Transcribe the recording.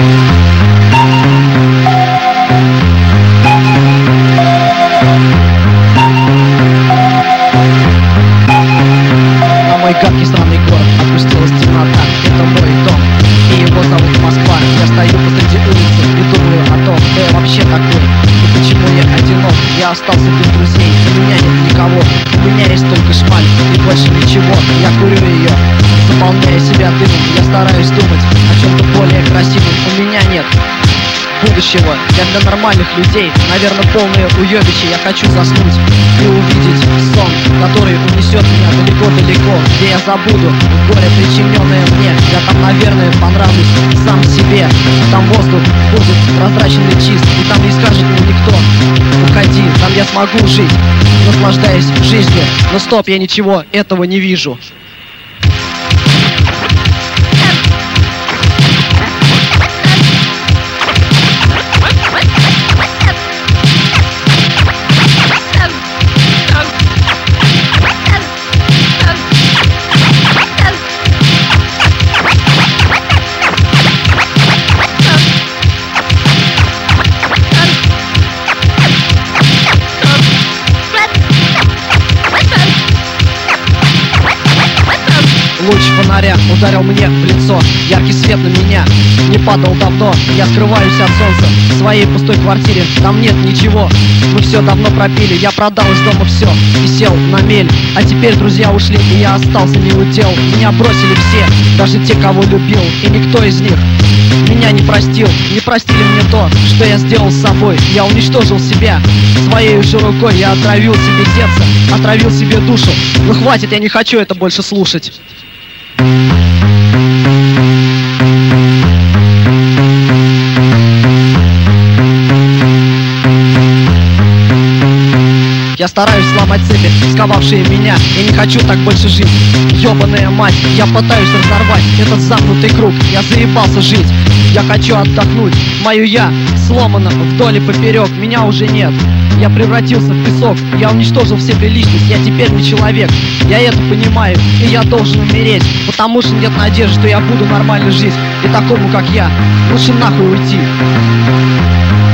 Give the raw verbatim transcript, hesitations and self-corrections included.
Гадкий странный город, опустилась темнота. Это мой дом, и его зовут Москва. Я стою посреди улицы и думаю о том, кто я вообще такой и почему я одинок. Я остался без друзей, у меня нет никого. У меня есть только шмаль и больше ничего. Я курю ее, заполняя себя дымом. Я стараюсь думать о чем-то более красивом. У меня нет будущего, я для нормальных людей, наверное, полное уебище. Я хочу заснуть и увидеть сон, который унесет меня далеко-далеко, где я забуду горе, причиненное мне. Я там, наверное, понравлюсь сам себе. Там воздух будет прозрачный и чист, и там не скажет мне никто: уходи, там я смогу жить, наслаждаясь жизнью. Но стоп, я ничего этого не вижу. Луч фонаря ударил мне в лицо, яркий свет на меня не падал давно. Я скрываюсь от солнца в своей пустой квартире, там нет ничего, мы все давно пропили. Я продал из дома все и сел на мель, а теперь друзья ушли, и я остался не у дел. Меня бросили все, даже те, кого любил, и никто из них меня не простил. Не простили мне то, что я сделал с собой. Я уничтожил себя своей же рукой. Я отравил себе сердце, отравил себе душу. Ну хватит, я не хочу это больше слушать. Я стараюсь сломать цепи, сковавшие меня. Я не хочу так больше жить, ёбаная мать. Я пытаюсь разорвать этот замкнутый круг. Я заебался жить, я хочу отдохнуть. Мое я сломано вдоль и поперек. Меня уже нет, я превратился в песок. Я уничтожил в себе личность, я теперь не человек. Я это понимаю, и я должен умереть, потому что нет надежды, что я буду нормально жить. И такому, как я, лучше нахуй уйти.